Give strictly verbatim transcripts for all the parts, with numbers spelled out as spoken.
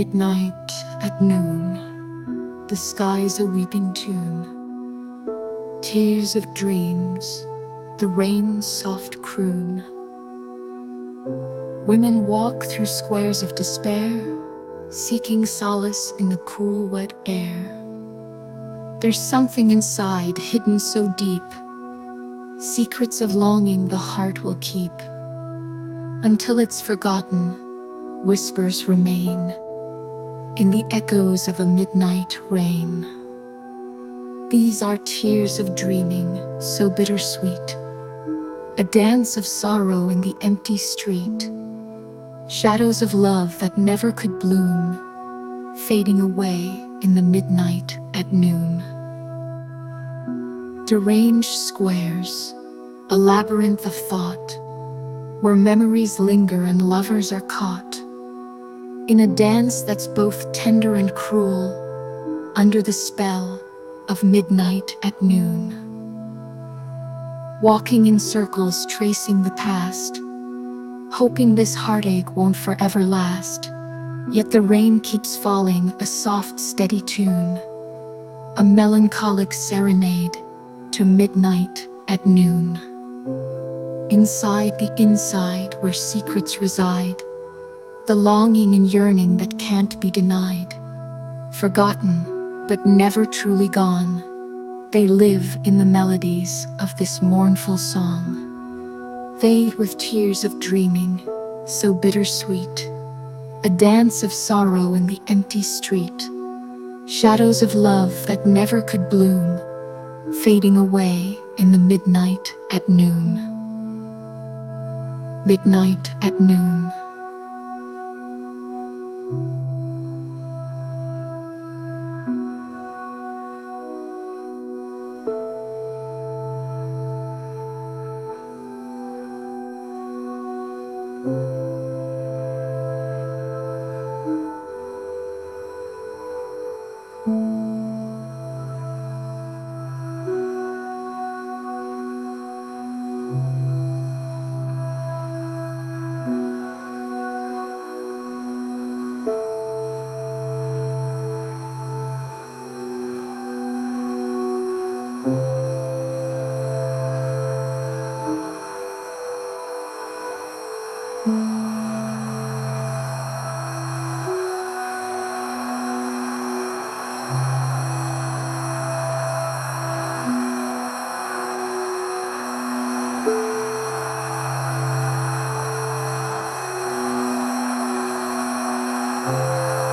Midnight at noon, the sky's a weeping tune, tears of dreams, the rain's soft croon. Women walk through squares of despair, seeking solace in the cool, wet air. There's something inside, hidden so deep, secrets of longing the heart will keep. Until it's forgotten, whispers remain in the echoes of a midnight rain. These are tears of dreaming, so bittersweet, a dance of sorrow in the empty street, shadows of love that never could bloom, fading away in the midnight at noon. Deranged squares, a labyrinth of thought, where memories linger and lovers are caught in a dance that's both tender and cruel, under the spell of midnight at noon. Walking in circles, tracing the past, hoping this heartache won't forever last. Yet the rain keeps falling, a soft, steady tune, a melancholic serenade to midnight at noon. Inside the inside where secrets reside, the longing and yearning that can't be denied. Forgotten, but never truly gone, they live in the melodies of this mournful song. They with tears of dreaming, so bittersweet, a dance of sorrow in the empty street, shadows of love that never could bloom, fading away in the midnight at noon. Midnight at noon.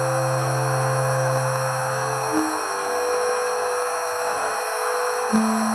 Thank you.